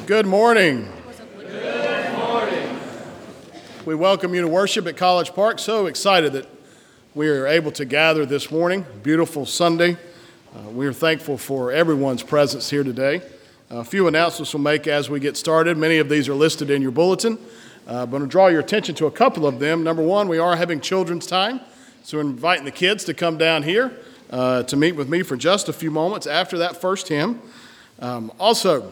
Good morning. Good morning. We welcome you to worship at College Park. So excited that we are able to gather this morning. Beautiful Sunday. We are thankful for everyone's presence here today. A few announcements we'll make as we get started. Many of these are listed in your bulletin. But I'm going to draw your attention to a couple of them. Number one, we are having children's time. So we're inviting the kids to come down here to meet with me for just a few moments after that first hymn. Also,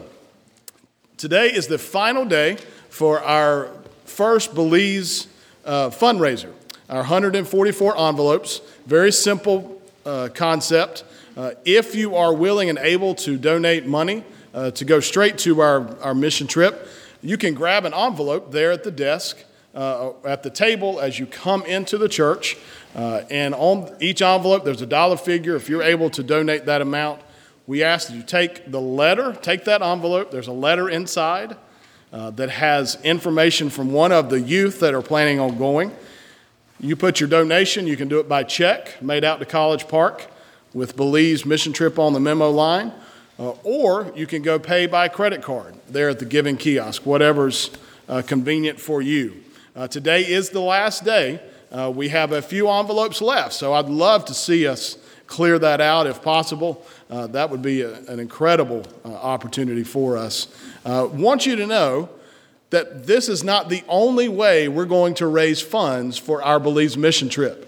today is the final day for our first Belize fundraiser, our 144 envelopes. Very simple concept. If you are willing and able to donate money to go straight to our mission trip, you can grab an envelope there at the desk, at the table as you come into the church. And on each envelope, there's a dollar figure. If you're able to donate that amount, we ask that you take that envelope. There's a letter inside that has information from one of the youth that are planning on going. You put your donation. You can do it by check made out to College Park with Belize Mission Trip on the memo line. Or you can go pay by credit card there at the giving kiosk, whatever's convenient for you. Today is the last day. We have a few envelopes left, so I'd love to see us clear that out if possible. That would be an incredible opportunity for us. Want you to know that this is not the only way we're going to raise funds for our Belize mission trip.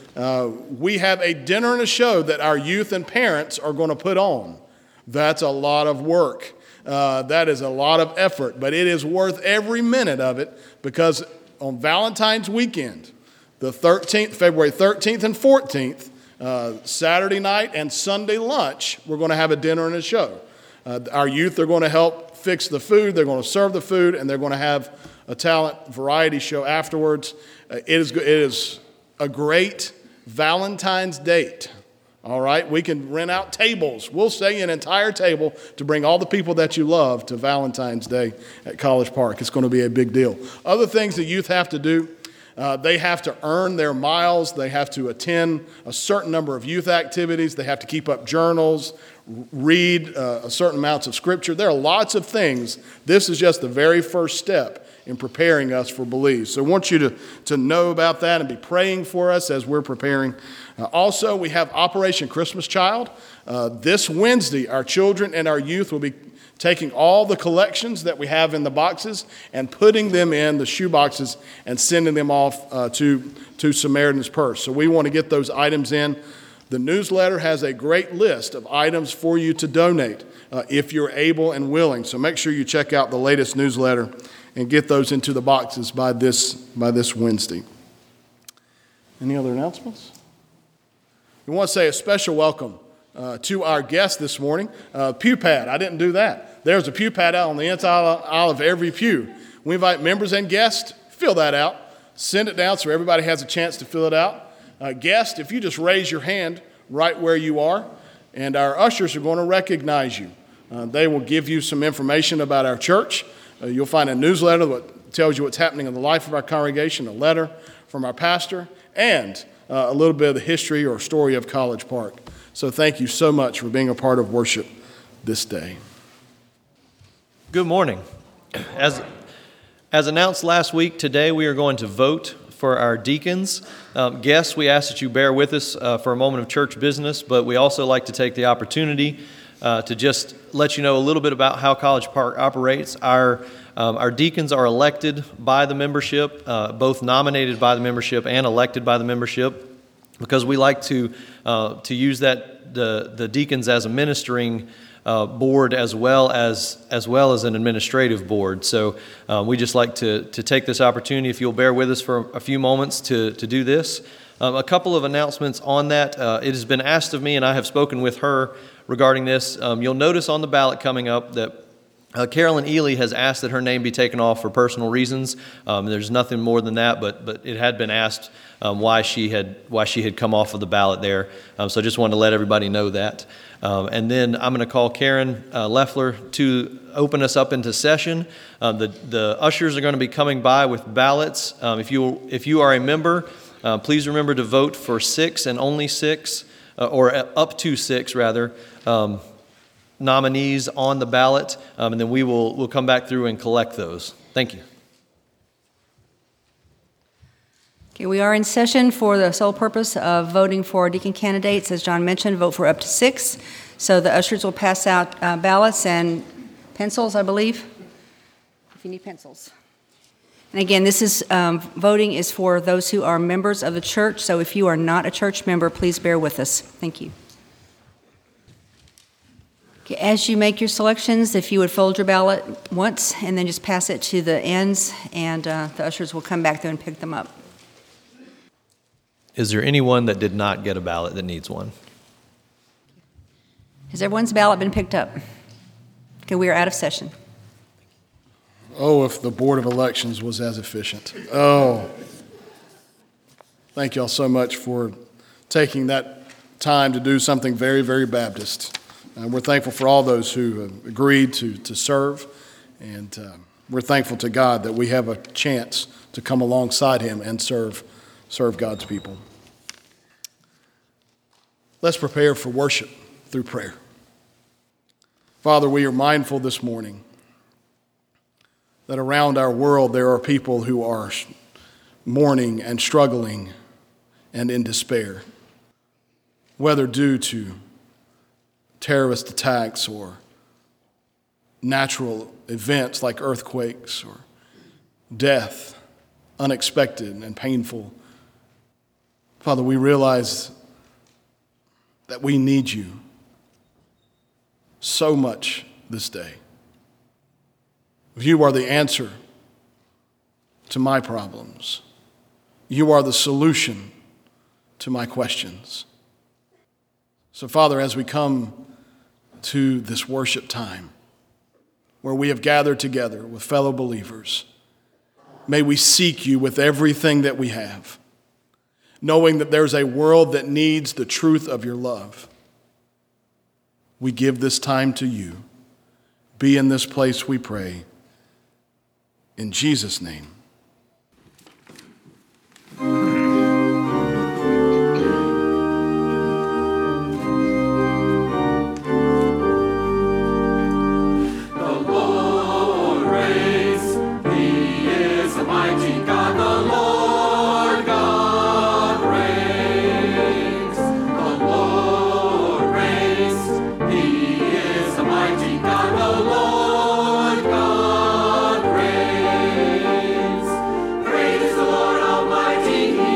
We have a dinner and a show that our youth and parents are going to put on. That's a lot of work. That is a lot of effort, but it is worth every minute of it because on Valentine's weekend, the 13th, February 13th and 14th, Saturday night and Sunday lunch, we're going to have a dinner and a show. Our youth are going to help fix the food, they're going to serve the food, and they're going to have a talent variety show afterwards. It is a great Valentine's date. All right, we can rent out tables. We'll say an entire table to bring all the people that you love to Valentine's Day at College Park. It's going to be a big deal. Other things that youth have to do, they have to earn their miles. They have to attend a certain number of youth activities. They have to keep up journals, read a certain amounts of scripture. There are lots of things. This is just the very first step in preparing us for Belize. So I want you to know about that and be praying for us as we're preparing. Also, we have Operation Christmas Child. This Wednesday, our children and our youth will be taking all the collections that we have in the boxes and putting them in the shoe boxes and sending them off to Samaritan's Purse. So we want to get those items in. The newsletter has a great list of items for you to donate if you're able and willing. So make sure you check out the latest newsletter and get those into the boxes by this Wednesday. Any other announcements? We want to say a special welcome to our guest this morning, pew pad. I didn't do that. There's a pew pad out on the inside of every pew. We invite members and guests, fill that out, send it down so everybody has a chance to fill it out. Guest, if you just raise your hand right where you are, and our ushers are going to recognize you. They will give you some information about our church. You'll find a newsletter that tells you what's happening in the life of our congregation, a letter from our pastor, and a little bit of the history or story of College Park. So thank you so much for being a part of worship this day. Good morning. As announced last week, today we are going to vote for our deacons. Guests, we ask that you bear with us for a moment of church business, but we also like to take the opportunity to just let you know a little bit about how College Park operates. Our deacons are elected by the membership, both nominated by the membership and elected by the membership, because we like to use the deacons as a ministering board as well as an administrative board. So we just like to take this opportunity, if you'll bear with us for a few moments, to do this. A couple of announcements on that. It has been asked of me, and I have spoken with her regarding this. You'll notice on the ballot coming up that Carolyn Ely has asked that her name be taken off for personal reasons. There's nothing more than that, but it had been asked why she had come off of the ballot there. So I just wanted to let everybody know that. And then I'm going to call Karen Leffler to open us up into session. The ushers are going to be coming by with ballots. If you are a member, please remember to vote for 6 and only 6, or up to 6 rather. nominees on the ballot, and then we'll come back through and collect those. Thank you. Okay, we are in session for the sole purpose of voting for deacon candidates. As John mentioned, vote for up to 6. So the ushers will pass out ballots and pencils, I believe, if you need pencils. And again, this is voting is for those who are members of the church. So if you are not a church member, please bear with us. Thank you. Okay, as you make your selections, if you would fold your ballot once and then just pass it to the ends, and the ushers will come back there and pick them up. Is there anyone that did not get a ballot that needs one? Has everyone's ballot been picked up? Okay, we are out of session. Oh, if the Board of Elections was as efficient. Oh. Thank you all so much for taking that time to do something very, very Baptist. We're thankful for all those who agreed to serve, and we're thankful to God that we have a chance to come alongside Him and serve God's people. Let's prepare for worship through prayer. Father, we are mindful this morning that around our world there are people who are mourning and struggling and in despair, whether due to terrorist attacks or natural events like earthquakes or death, unexpected and painful. Father, we realize that we need you so much this day. You are the answer to my problems. You are the solution to my questions. So, Father, as we come to this worship time where we have gathered together with fellow believers, may we seek you with everything that we have, knowing that there's a world that needs the truth of your love. We give this time to you. Be in this place, we pray. In Jesus' name. Great is the Lord Almighty.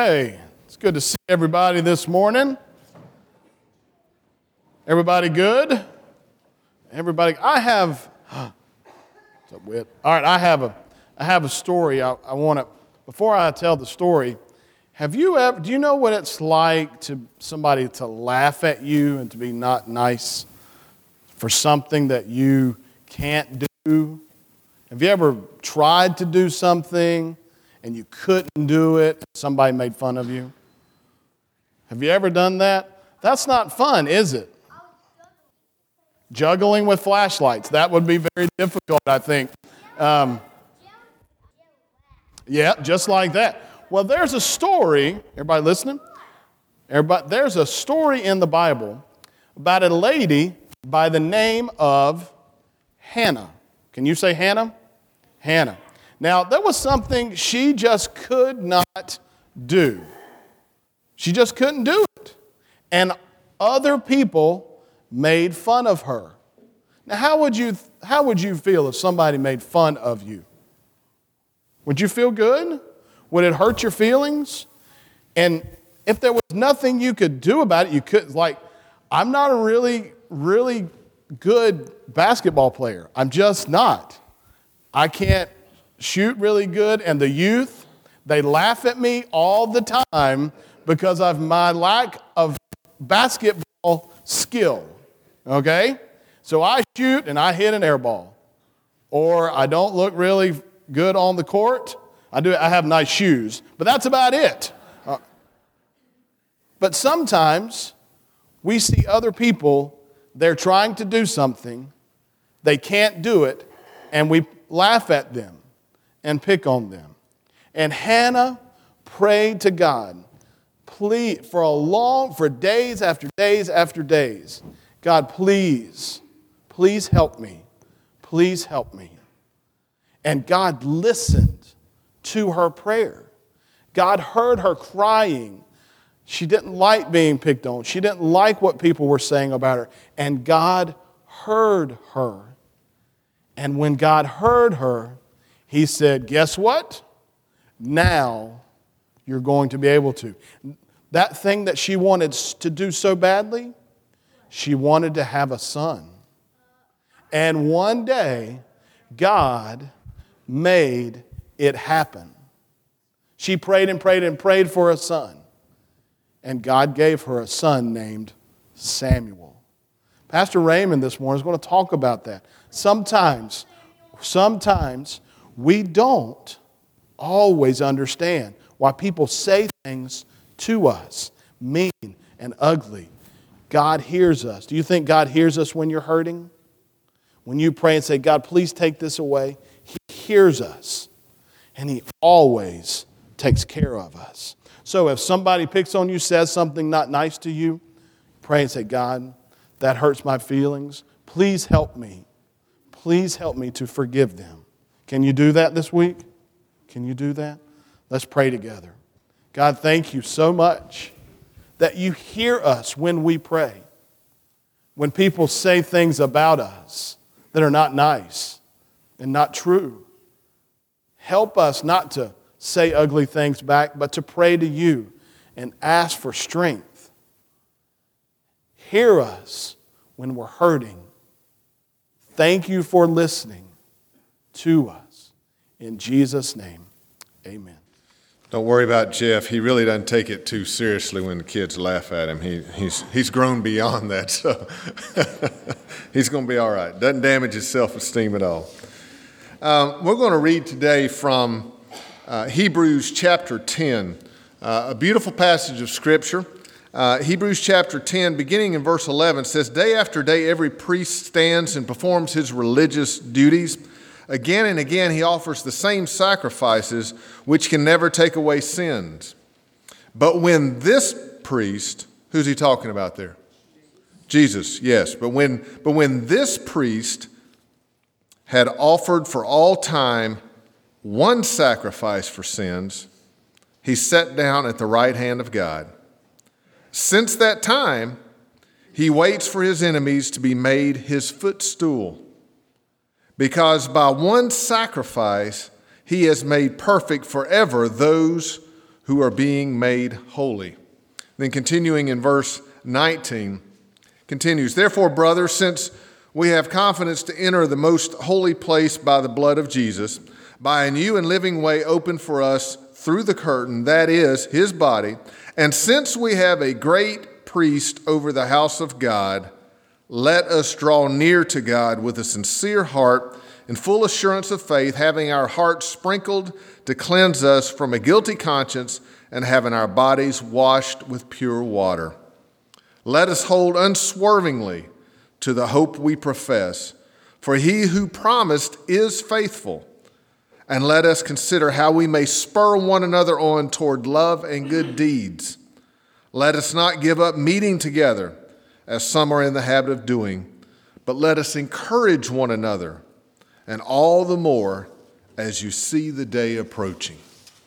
Okay, it's good to see everybody this morning. Everybody good? Everybody, what's up, Whit? All right, I have a story. I want to, before I tell the story, do you know what it's like to somebody to laugh at you and to be not nice for something that you can't do? Have you ever tried to do something and you couldn't do it, and somebody made fun of you? Have you ever done that? That's not fun, is it? Juggling with flashlights. That would be very difficult, I think. Yeah, just like that. Well, there's a story. Everybody listening? There's a story in the Bible about a lady by the name of Hannah. Can you say Hannah? Hannah. Now, there was something she just could not do. She just couldn't do it. And other people made fun of her. Now, how would you feel if somebody made fun of you? Would you feel good? Would it hurt your feelings? And if there was nothing you could do about it, you could, I'm not a really, really good basketball player. I'm just not. I can't shoot really good, and the youth, they laugh at me all the time because of my lack of basketball skill, okay? So I shoot and I hit an air ball, or I don't look really good on the court. I have nice shoes, but that's about it. But sometimes we see other people, they're trying to do something, they can't do it, and we laugh at them and pick on them. And Hannah prayed to God, for days after days after days. God, please help me. Please help me. And God listened to her prayer. God heard her crying. She didn't like being picked on. She didn't like what people were saying about her. And God heard her. And when God heard her, He said, guess what? Now you're going to be able to. That thing that she wanted to do so badly, she wanted to have a son. And one day, God made it happen. She prayed and prayed and prayed for a son. And God gave her a son named Samuel. Pastor Raymond this morning is going to talk about that. Sometimes we don't always understand why people say things to us, mean and ugly. God hears us. Do you think God hears us when you're hurting? When you pray and say, God, please take this away, He hears us. And He always takes care of us. So if somebody picks on you, says something not nice to you, pray and say, God, that hurts my feelings. Please help me. Please help me to forgive them. Can you do that this week? Can you do that? Let's pray together. God, thank you so much that you hear us when we pray. When people say things about us that are not nice and not true. Help us not to say ugly things back, but to pray to you and ask for strength. Hear us when we're hurting. Thank you for listening to us. In Jesus' name, amen. Don't worry about Jeff. He really doesn't take it too seriously when the kids laugh at him. He's grown beyond that, so he's going to be all right. Doesn't damage his self-esteem at all. We're going to read today from Hebrews chapter 10, a beautiful passage of Scripture. Hebrews chapter 10, beginning in verse 11, says, Day after day every priest stands and performs his religious duties. Again and again he offers the same sacrifices which can never take away sins. But when this priest, who's he talking about there? Jesus, yes. But when this priest had offered for all time one sacrifice for sins, he sat down at the right hand of God. Since that time, he waits for his enemies to be made his footstool. Because by one sacrifice, he has made perfect forever those who are being made holy. Then continuing in verse 19, continues, therefore, brothers, since we have confidence to enter the most holy place by the blood of Jesus, by a new and living way opened for us through the curtain, that is, his body, and since we have a great priest over the house of God, let us draw near to God with a sincere heart in full assurance of faith, having our hearts sprinkled to cleanse us from a guilty conscience and having our bodies washed with pure water. Let us hold unswervingly to the hope we profess, for he who promised is faithful. And let us consider how we may spur one another on toward love and good deeds. Let us not give up meeting together, as some are in the habit of doing, but let us encourage one another, and all the more as you see the day approaching.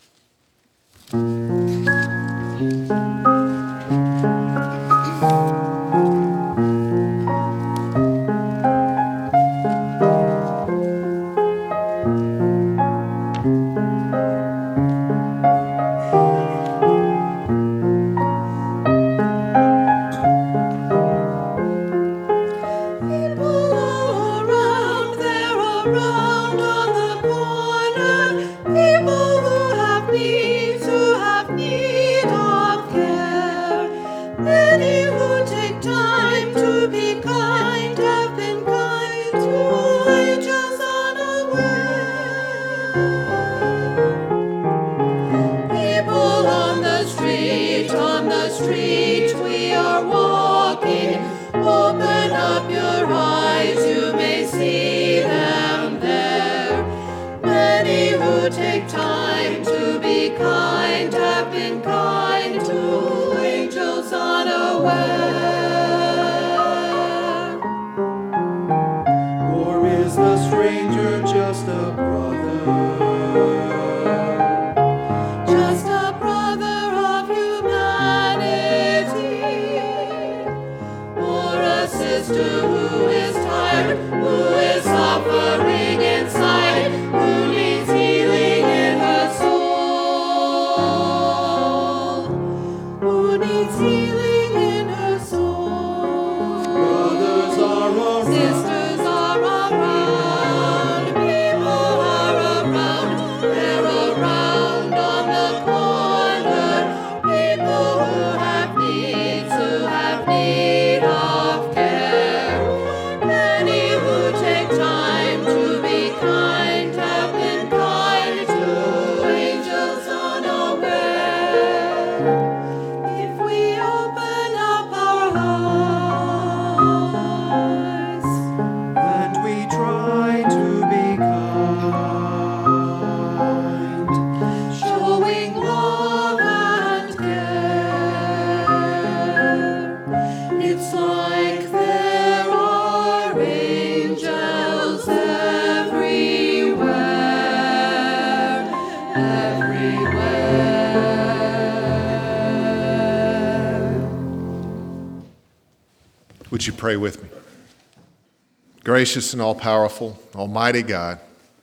Would you pray with me? Gracious and all-powerful, almighty God,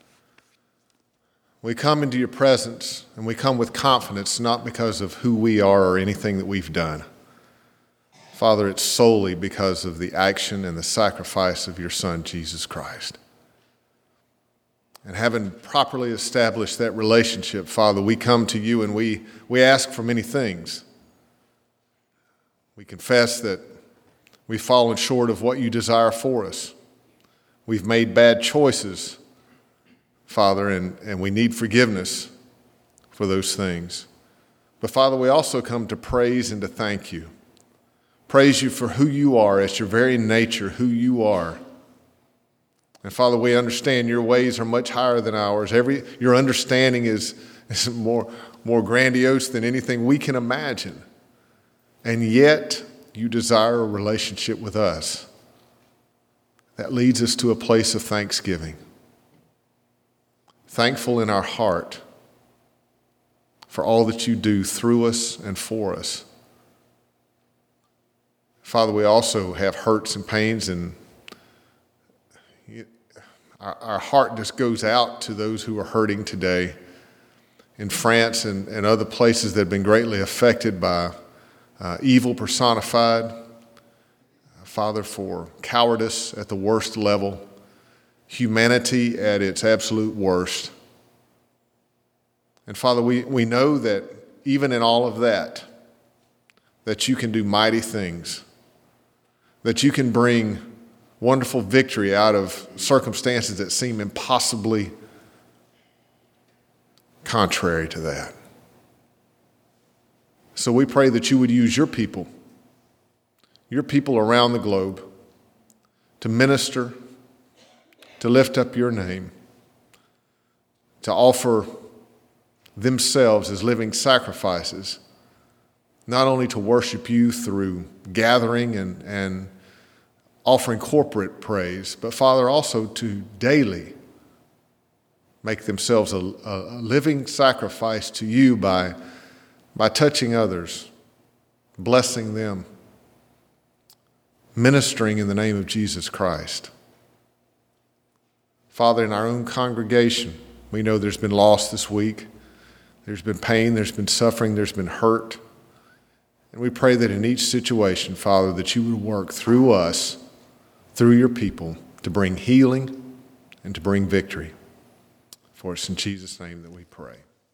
we come into your presence and we come with confidence, not because of who we are or anything that we've done. Father, it's solely because of the action and the sacrifice of your Son, Jesus Christ. And having properly established that relationship, Father, we come to you and we ask for many things. We confess that we've fallen short of what you desire for us. We've made bad choices, Father, and we need forgiveness for those things. But Father, we also come to praise and to thank you. Praise you for who you are, as your very nature, who you are. And Father, we understand your ways are much higher than ours. Your understanding is more grandiose than anything we can imagine. And yet, you desire a relationship with us that leads us to a place of thanksgiving. Thankful in our heart for all that you do through us and for us. Father, we also have hurts and pains, and our heart just goes out to those who are hurting today in France and other places that have been greatly affected by evil personified. Father, for cowardice at the worst level, humanity at its absolute worst. And Father, we know that even in all of that, that you can do mighty things, that you can bring wonderful victory out of circumstances that seem impossibly contrary to that. So we pray that you would use your people around the globe to minister, to lift up your name, to offer themselves as living sacrifices, not only to worship you through gathering and offering corporate praise, but Father, also to daily make themselves a living sacrifice to you by touching others, blessing them, ministering in the name of Jesus Christ. Father, in our own congregation, we know there's been loss this week. There's been pain, there's been suffering, there's been hurt. And we pray that in each situation, Father, that you would work through us, through your people, to bring healing and to bring victory. For it's in Jesus' name that we pray.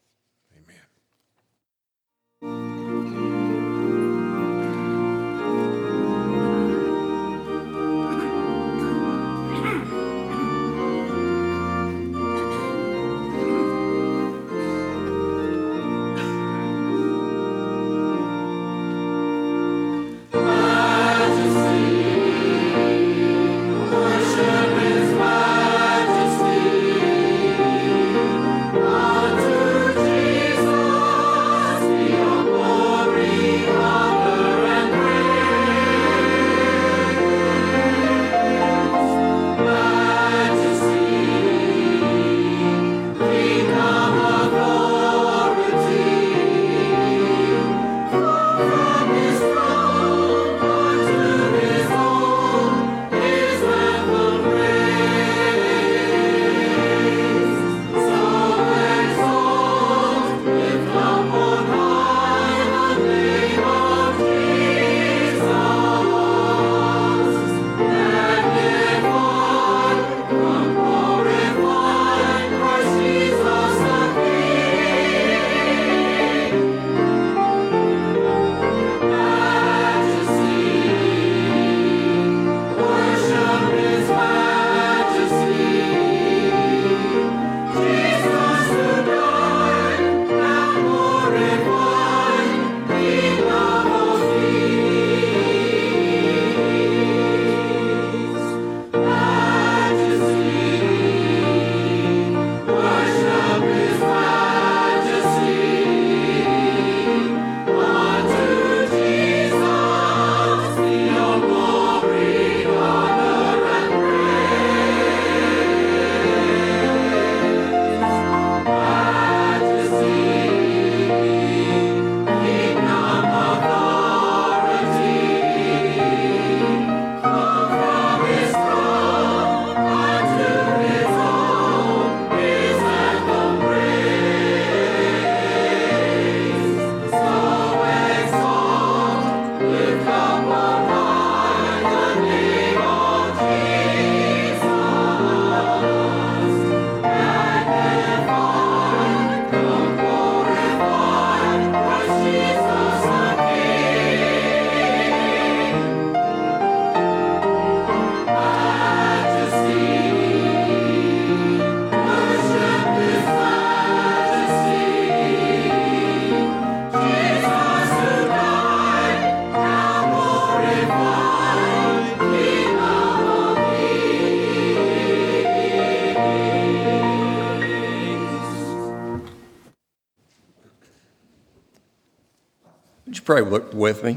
Would you pray with me?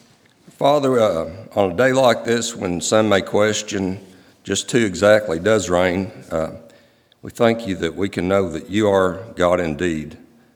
Father, on a day like this when some may question just who exactly does reign, we thank you that we can know that you are God indeed.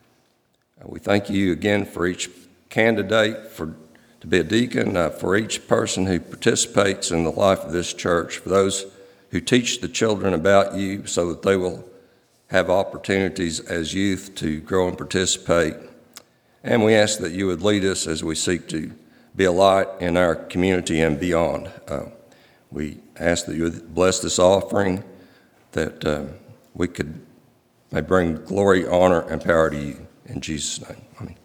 We thank you again for each candidate to be a deacon, for each person who participates in the life of this church, for those who teach the children about you so that they will have opportunities as youth to grow and participate. And we ask that you would lead us as we seek to be a light in our community and beyond. We ask that you would bless this offering, that we may bring glory, honor, and power to you. In Jesus' name, amen.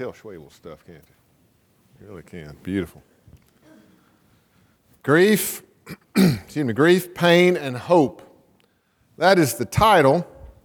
tell Schwabel stuff, can't you? You really can. Beautiful. Grief, grief, pain, and hope. That is the title.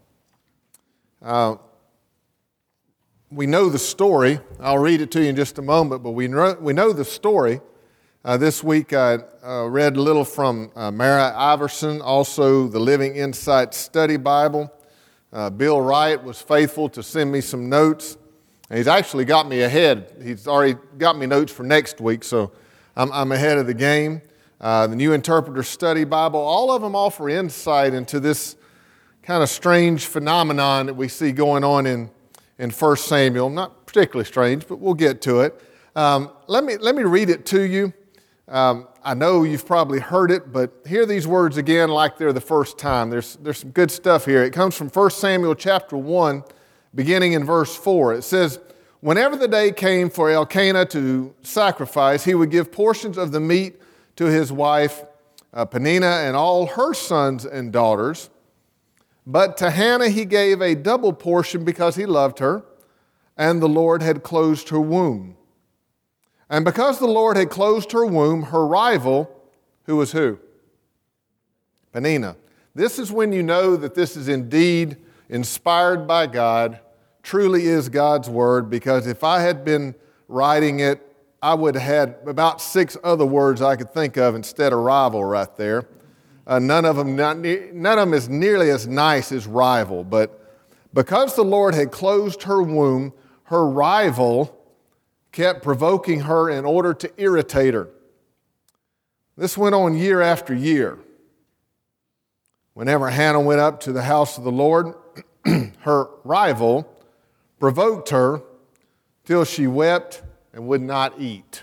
We know the story. I'll read it to you in just a moment, but we know the story. This week I read a little from Mara Iverson, also the Living Insight Study Bible. Bill Wright was faithful to send me some notes. And he's actually got me ahead. He's already got me notes for next week, so I'm ahead of the game. The New Interpreter Study Bible, all of them offer insight into this kind of strange phenomenon that we see going on in 1 Samuel. Not particularly strange, but we'll get to it. Let me read it to you. I know you've probably heard it, but hear these words again like they're the first time. There's some good stuff here. It comes from 1 Samuel chapter 1, beginning in verse 4. It says, "Whenever the day came for Elkanah to sacrifice, he would give portions of the meat to his wife Peninnah and all her sons and daughters. But to Hannah he gave a double portion because he loved her, and the Lord had closed her womb. And because the Lord had closed her womb, her rival," who was who? Peninnah. This is when you know that this is indeed inspired by God, truly is God's word, because if I had been writing it, I would have had about 6 other words I could think of instead of rival right there. None of them is nearly as nice as rival, but because the Lord had closed her womb, her rival kept provoking her in order to irritate her. This went on year after year. Whenever Hannah went up to the house of the Lord, her rival provoked her till she wept and would not eat.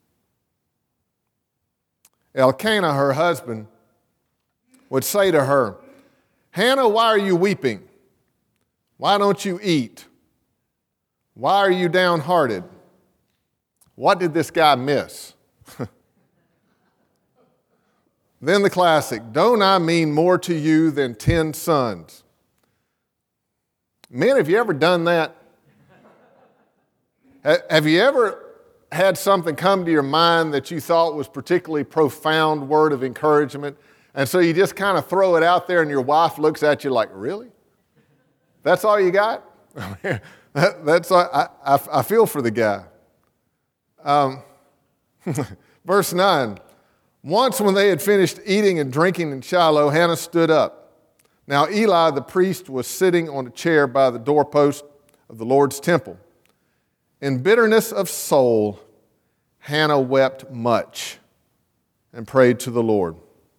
Elkanah, her husband, would say to her, "Hannah, why are you weeping? Why don't you eat? Why are you downhearted? What did this guy miss?" Then the classic, "Don't I mean more to you than 10 sons?" Men, have you ever done that? Have you ever had something come to your mind that you thought was particularly profound word of encouragement, and so you just kind of throw it out there and your wife looks at you like, "Really? That's all you got?" I feel for the guy. Verse 9, "Once when they had finished eating and drinking in Shiloh, Hannah stood up. Now Eli the priest was sitting on a chair by the doorpost of the Lord's temple. In bitterness of soul, Hannah wept much and prayed to the Lord.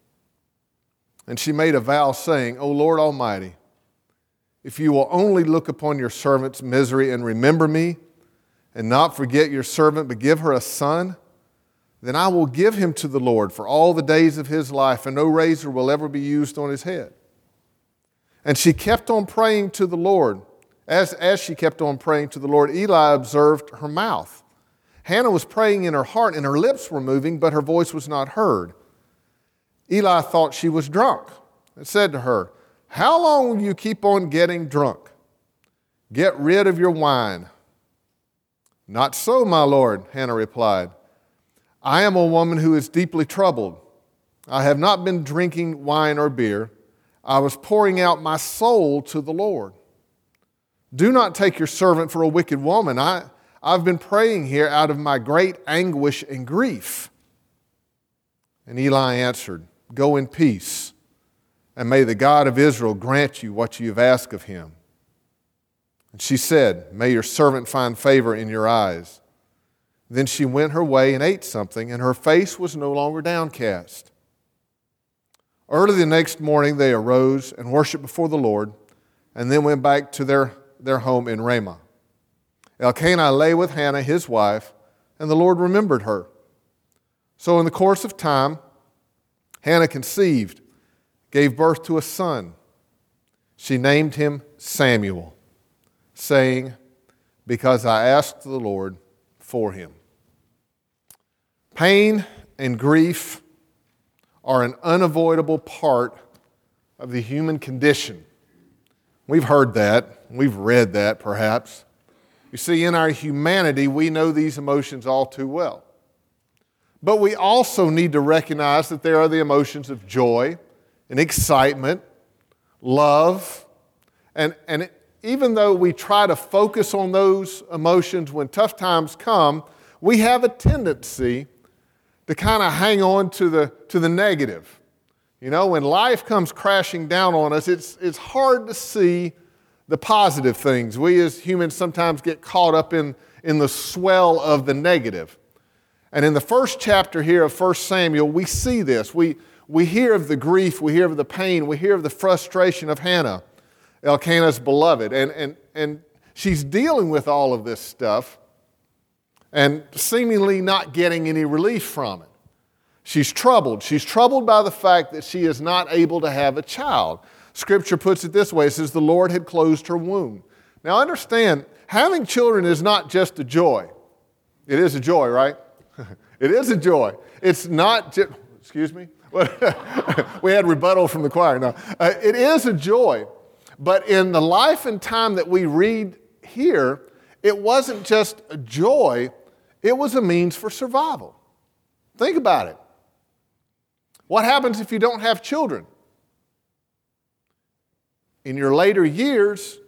And she made a vow saying, O Lord Almighty, if you will only look upon your servant's misery and remember me, and not forget your servant, but give her a son, then I will give him to the Lord for all the days of his life, and no razor will ever be used on his head. And she kept on praying to the Lord. As she kept on praying to the Lord, Eli observed her mouth. Hannah was praying in her heart, and her lips were moving, but her voice was not heard. Eli thought she was drunk and said to her, How long will you keep on getting drunk? Get rid of your wine. Not so, my Lord, Hannah replied. I am a woman who is deeply troubled. I have not been drinking wine or beer. I was pouring out my soul to the Lord. Do not take your servant for a wicked woman. I've been praying here out of my great anguish and grief. And Eli answered, Go in peace, and may the God of Israel grant you what you have asked of him. And she said, May your servant find favor in your eyes. Then she went her way and ate something, and her face was no longer downcast. Early the next morning they arose and worshiped before the Lord, and then went back to their home in Ramah. Elkanah lay with Hannah, his wife, and the Lord remembered her. So in the course of time, Hannah conceived, gave birth to a son. She named him Samuel, saying, Because I asked the Lord for him. Pain and grief are an unavoidable part of the human condition. We've heard that. We've read that, perhaps. You see, in our humanity, we know these emotions all too well. But we also need to recognize that there are the emotions of joy and excitement, love, and even though we try to focus on those emotions when tough times come, we have a tendency to kind of hang on to the negative. You know, when life comes crashing down on us, it's hard to see the positive things. We as humans sometimes get caught up in the swell of the negative. And in the first chapter here of 1 Samuel, we see this. We hear of the grief, we hear of the pain, we hear of the frustration of Hannah, Elkanah's beloved. And she's dealing with all of this stuff and seemingly not getting any relief from it. She's troubled. She's troubled by the fact that she is not able to have a child. Scripture puts it this way. It says, the Lord had closed her womb. Now understand, having children is not just a joy. It is a joy, right? It is a joy. It's not just, excuse me? We had rebuttal from the choir. No, it is a joy. But in the life and time that we read here, it wasn't just a joy, it was a means for survival. Think about it. What happens if you don't have children? In your later years,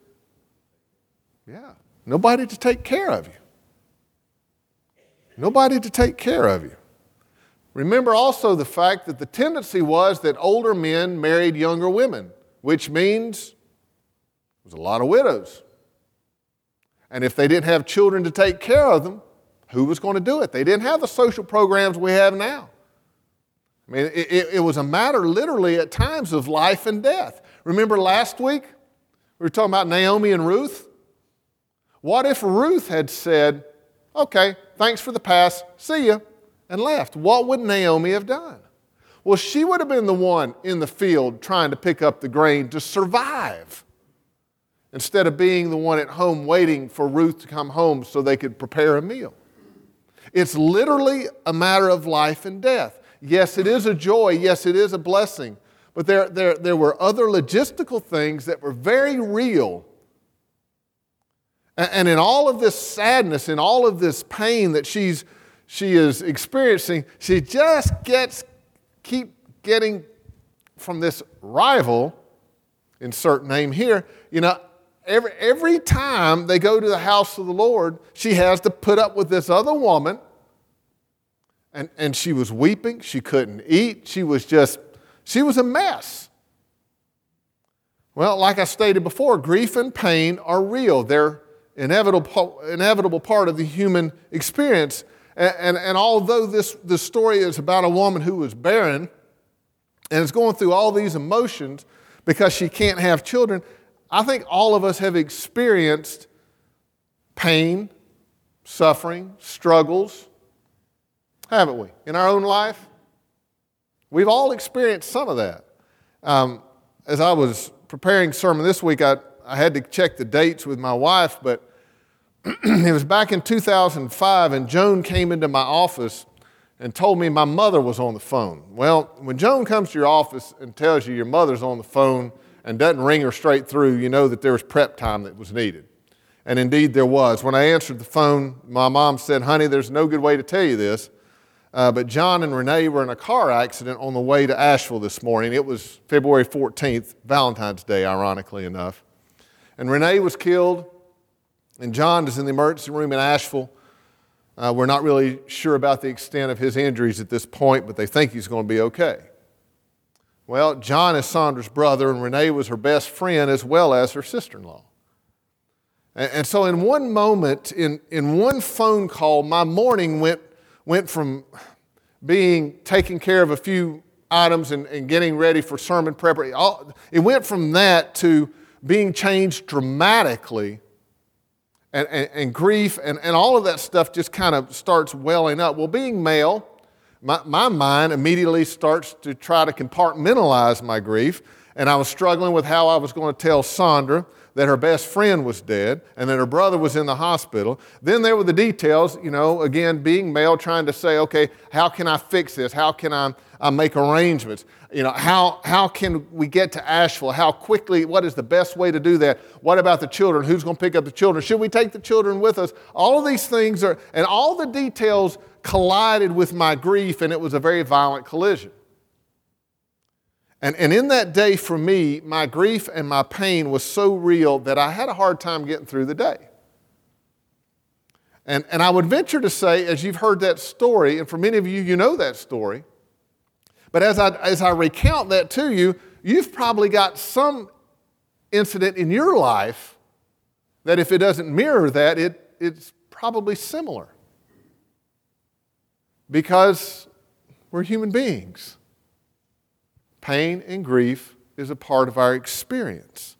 nobody to take care of you. Nobody to take care of you. Remember also the fact that the tendency was that older men married younger women, which means there's a lot of widows. And if they didn't have children to take care of them, who was going to do it? They didn't have the social programs we have now. I mean, it was a matter literally at times of life and death. Remember last week, we were talking about Naomi and Ruth? What if Ruth had said, okay, thanks for the pass, see ya, and left? What would Naomi have done? Well, she would have been the one in the field trying to pick up the grain to survive, instead of being the one at home waiting for Ruth to come home so they could prepare a meal. It's literally a matter of life and death. Yes, it is a joy. Yes, it is a blessing. But there were other logistical things that were very real. And in all of this sadness, in all of this pain that she is experiencing, she just keep getting from this rival, insert name here, every time they go to the house of the Lord, she has to put up with this other woman. And she was weeping. She couldn't eat. She was a mess. Well, like I stated before, grief and pain are real. They're inevitable part of the human experience. And although this story is about a woman who was barren and is going through all these emotions because she can't have children, I think all of us have experienced pain, suffering, struggles, haven't we? In our own life, we've all experienced some of that. As I was preparing sermon this week, I had to check the dates with my wife, but it was back in 2005, and Joan came into my office and told me my mother was on the phone. Well, when Joan comes to your office and tells you your mother's on the phone and doesn't ring her straight through, you know that there was prep time that was needed. And indeed there was. When I answered the phone, my mom said, honey, there's no good way to tell you this, but John and Renee were in a car accident on the way to Asheville this morning. It was February 14th, Valentine's Day, ironically enough. And Renee was killed, and John is in the emergency room in Asheville. We're not really sure about the extent of his injuries at this point, but they think he's going to be okay. Well, John is Sandra's brother, and Renee was her best friend as well as her sister-in-law. And so in one moment, in one phone call, my morning went from being taking care of a few items and getting ready for sermon preparation. It went from that to being changed dramatically, and grief and all of that stuff just kind of starts welling up. Well, being male, my mind immediately starts to try to compartmentalize my grief, and I was struggling with how I was going to tell Sandra that her best friend was dead and that her brother was in the hospital. Then there were the details, again, being male, trying to say, okay, how can I fix this? How can I make arrangements? How can we get to Asheville? How quickly, what is the best way to do that? What about the children? Who's going to pick up the children? Should we take the children with us? All of these things and all the details collided with my grief, and it was a very violent collision. And in that day for me, my grief and my pain was so real that I had a hard time getting through the day. And I would venture to say, as you've heard that story, and for many of you, you know that story, but as I recount that to you, you've probably got some incident in your life that if it doesn't mirror that, it's probably similar. Because we're human beings. Pain and grief is a part of our experience.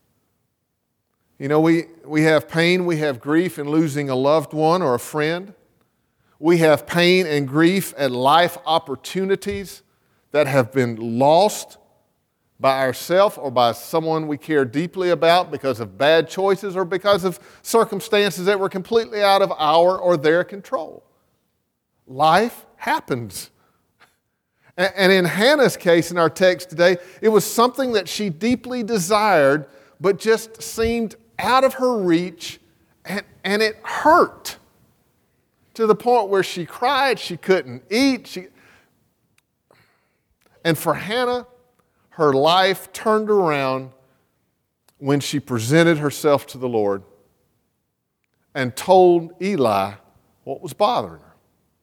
We have pain, we have grief in losing a loved one or a friend. We have pain and grief at life opportunities that have been lost by ourselves or by someone we care deeply about because of bad choices or because of circumstances that were completely out of our or their control. Life happens. And in Hannah's case in our text today, it was something that she deeply desired, but just seemed out of her reach, and it hurt to the point where she cried, she couldn't eat. And for Hannah, her life turned around when she presented herself to the Lord and told Eli what was bothering her.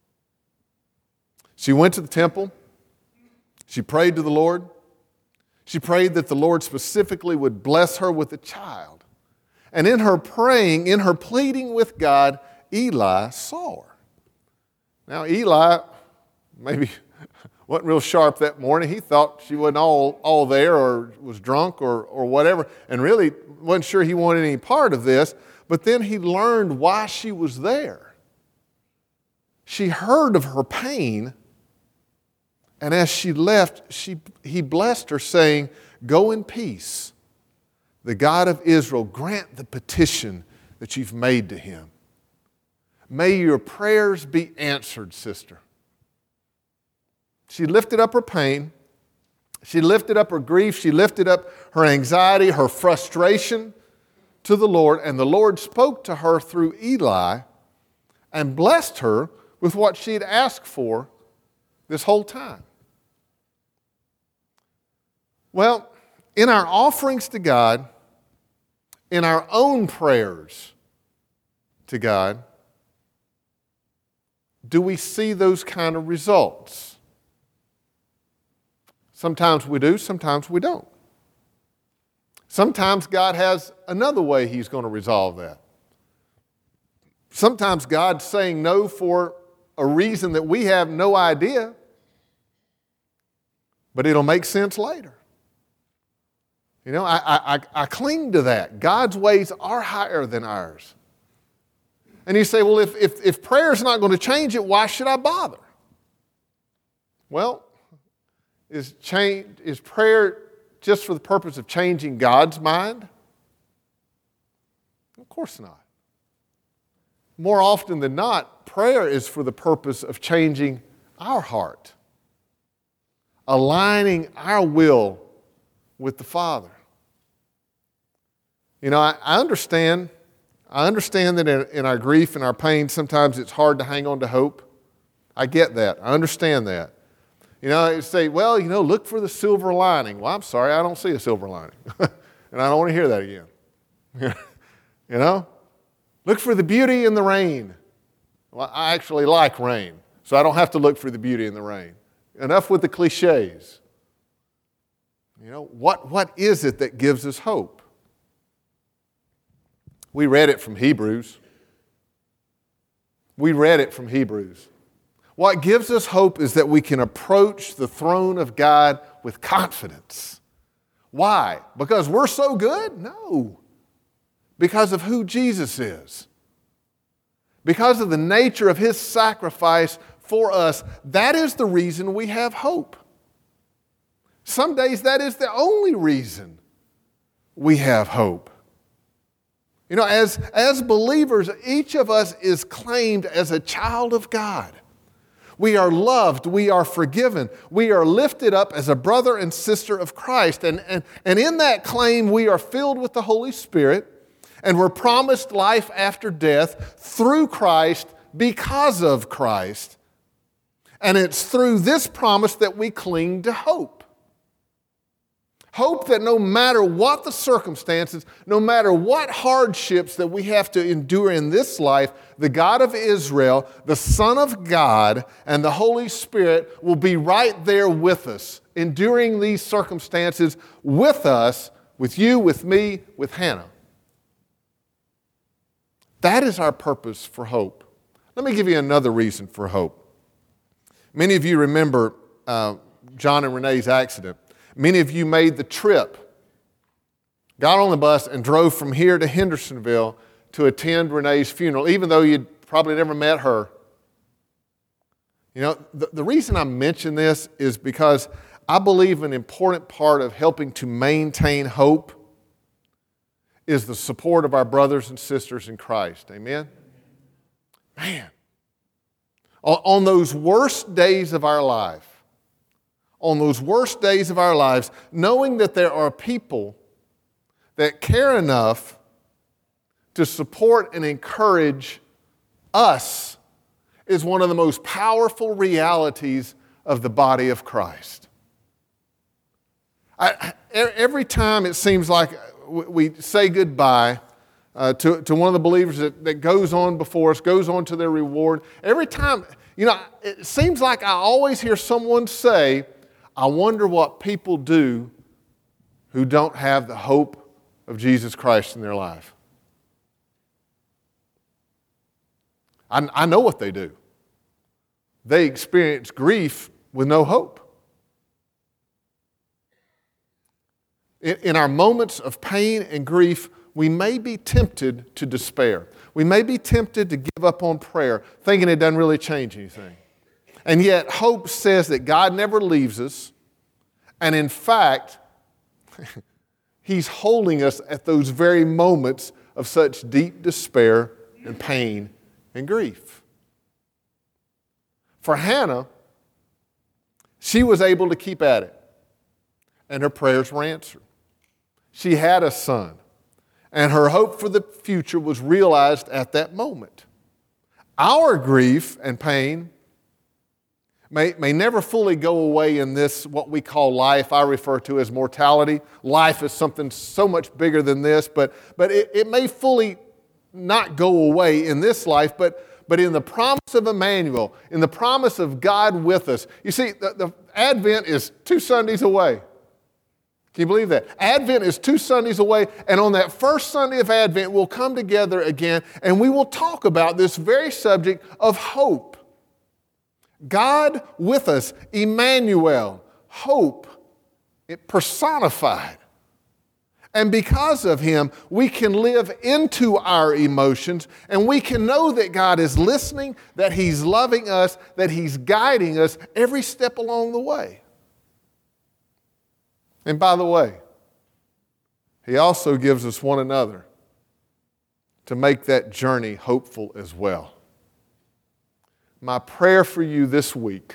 She went to the temple. She prayed to the Lord. She prayed that the Lord specifically would bless her with a child. And in her praying, in her pleading with God, Eli saw her. Now, Eli maybe wasn't real sharp that morning. He thought she wasn't all there or was drunk or whatever, and really wasn't sure he wanted any part of this. But then he learned why she was there. She heard of her pain, and as she left, he blessed her, saying, "Go in peace. The God of Israel grant the petition that you've made to him." May your prayers be answered, sister. She lifted up her pain. She lifted up her grief. She lifted up her anxiety, her frustration to the Lord, and the Lord spoke to her through Eli and blessed her with what she had asked for this whole time. Well, in our offerings to God, in our own prayers to God, do we see those kind of results? Sometimes we do, sometimes we don't. Sometimes God has another way He's going to resolve that. Sometimes God's saying no for a reason that we have no idea, but it'll make sense later. You know, I cling to that. God's ways are higher than ours. And you say, well, if prayer's not going to change it, why should I bother? Well, is prayer just for the purpose of changing God's mind? Of course not. More often than not, prayer is for the purpose of changing our heart, aligning our will with the Father. You know, I understand that in our grief and our pain, sometimes it's hard to hang on to hope. I get that. I understand that. You know, you say, well, you know, look for the silver lining. Well, I'm sorry, I don't see a silver lining. And I don't want to hear that again. You know? Look for the beauty in the rain. Well, I actually like rain, so I don't have to look for the beauty in the rain. Enough with the cliches. You know, what is it that gives us hope? We read it from Hebrews. What gives us hope is that we can approach the throne of God with confidence. Why? Because we're so good? No. Because of who Jesus is. Because of the nature of His sacrifice for us. That is the reason we have hope. Some days that is the only reason we have hope. You know, as believers, each of us is claimed as a child of God. We are loved, we are forgiven, we are lifted up as a brother and sister of Christ. And in that claim, we are filled with the Holy Spirit, and we're promised life after death through Christ because of Christ. And it's through this promise that we cling to hope. Hope that no matter what the circumstances, no matter what hardships that we have to endure in this life, the God of Israel, the Son of God, and the Holy Spirit will be right there with us, enduring these circumstances with us, with you, with me, with Hannah. That is our purpose for hope. Let me give you another reason for hope. Many of you remember John and Renee's accident. Many of you made the trip, got on the bus, and drove from here to Hendersonville to attend Renee's funeral, even though you'd probably never met her. You know, the reason I mention this is because I believe an important part of helping to maintain hope is the support of our brothers and sisters in Christ. Amen? Man, on those worst days of our life, knowing that there are people that care enough to support and encourage us is one of the most powerful realities of the body of Christ. Every time it seems like we say goodbye to one of the believers that goes on before us, goes on to their reward, every time, you know, it seems like I always hear someone say, I wonder what people do who don't have the hope of Jesus Christ in their life. I know what they do. They experience grief with no hope. In our moments of pain and grief, we may be tempted to despair. We may be tempted to give up on prayer, thinking it doesn't really change anything. And yet, hope says that God never leaves us, and in fact, He's holding us at those very moments of such deep despair and pain and grief. For Hannah, she was able to keep at it, and her prayers were answered. She had a son, and her hope for the future was realized at that moment. Our grief and pain may never fully go away in this, what we call life. I refer to as mortality. Life is something so much bigger than this, but it may fully not go away in this life, but in the promise of Emmanuel, in the promise of God with us. You see, the Advent is 2 Sundays away. Can you believe that? Advent is 2 Sundays away, and on that first Sunday of Advent, we'll come together again, and we will talk about this very subject of hope. God with us, Emmanuel, hope, it personified. And because of Him, we can live into our emotions, and we can know that God is listening, that He's loving us, that He's guiding us every step along the way. And by the way, He also gives us one another to make that journey hopeful as well. My prayer for you this week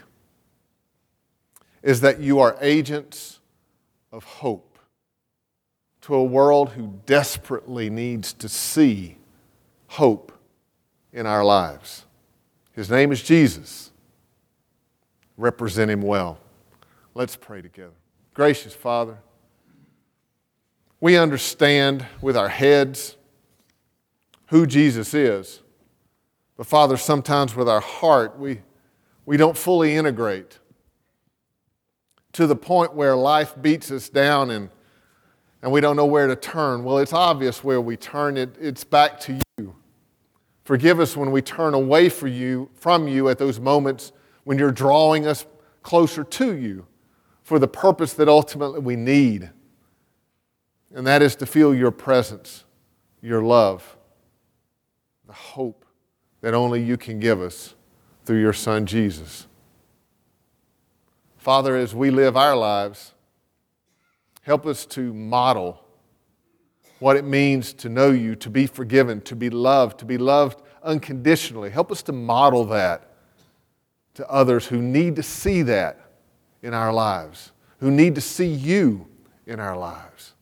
is that you are agents of hope to a world who desperately needs to see hope in our lives. His name is Jesus. Represent Him well. Let's pray together. Gracious Father, we understand with our heads who Jesus is. But Father, sometimes with our heart, we don't fully integrate to the point where life beats us down and we don't know where to turn. Well, it's obvious where we turn. It's back to you. Forgive us when we turn away from you at those moments when you're drawing us closer to you for the purpose that ultimately we need. And that is to feel your presence, your love, the hope that only you can give us through your Son, Jesus. Father, as we live our lives, Help us to model what it means to know you, to be forgiven, to be loved unconditionally. Help us to model that to others who need to see that in our lives, who need to see you in our lives.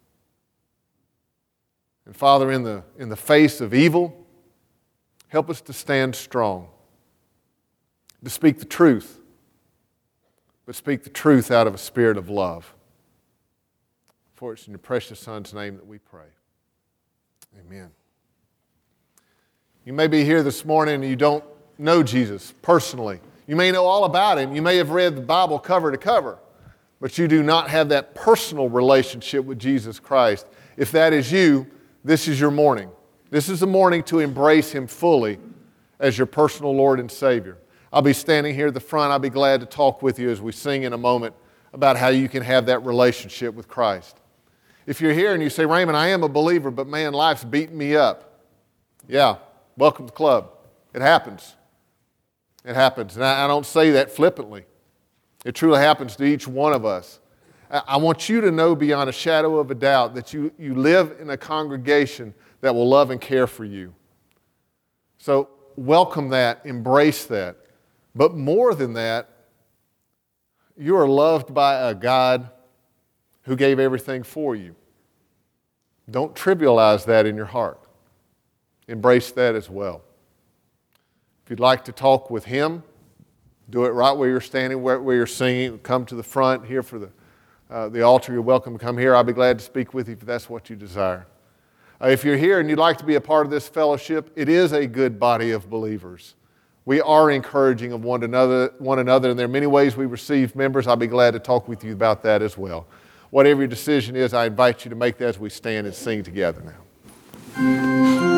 And Father, in the face of evil, help us to stand strong, to speak the truth, but speak the truth out of a spirit of love. For it's in your precious Son's name that we pray. Amen. You may be here this morning and you don't know Jesus personally. You may know all about Him. You may have read the Bible cover to cover, but you do not have that personal relationship with Jesus Christ. If that is you, this is your morning. This is the morning to embrace Him fully as your personal Lord and Savior. I'll be standing here at the front. I'll be glad to talk with you as we sing in a moment about how you can have that relationship with Christ. If you're here and you say, Raymond, I am a believer, but man, life's beating me up. Yeah, welcome to the club. It happens. It happens. And I don't say that flippantly. It truly happens to each one of us. I want you to know beyond a shadow of a doubt that you live in a congregation that will love and care for you. So welcome that, embrace that. But more than that, you are loved by a God who gave everything for you. Don't trivialize that in your heart. Embrace that as well. If you'd like to talk with Him, do it right where you're standing, where you're singing. Come to the front here for the altar. You're welcome to come here. I'll be glad to speak with you if that's what you desire. If you're here and you'd like to be a part of this fellowship, it is a good body of believers. We are encouraging of one another, and there are many ways we receive members. I'll be glad to talk with you about that as well. Whatever your decision is, I invite you to make that as we stand and sing together now.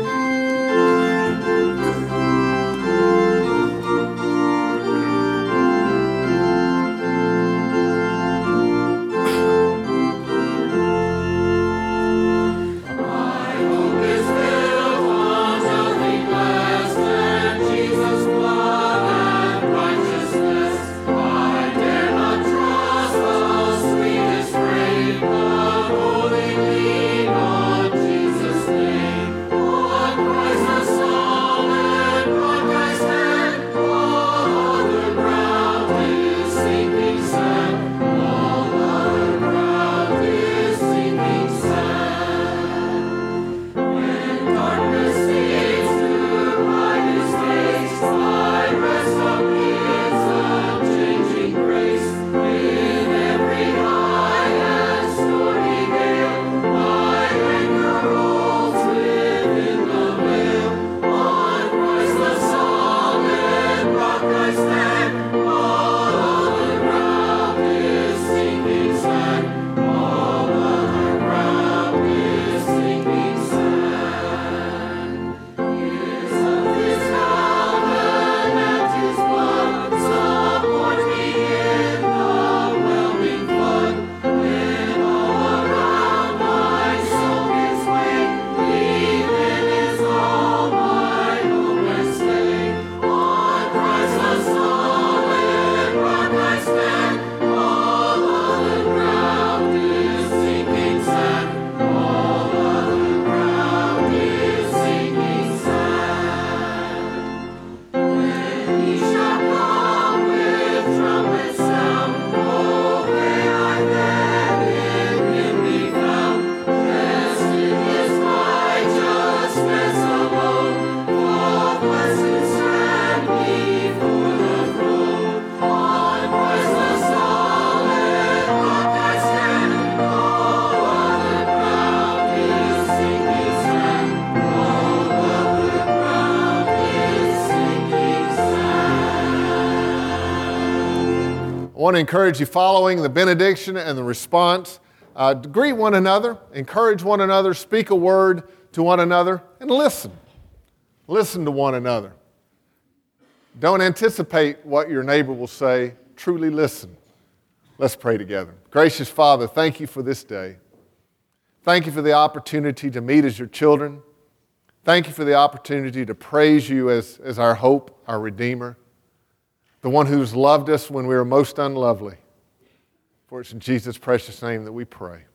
I want to encourage you following the benediction and the response. Greet one another, encourage one another, speak a word to one another, and listen. Listen to one another. Don't anticipate what your neighbor will say. Truly listen. Let's pray together. Gracious Father, thank you for this day. Thank you for the opportunity to meet as your children. Thank you for the opportunity to praise you as our hope, our Redeemer, the one who's loved us when we were most unlovely. For it's in Jesus' precious name that we pray.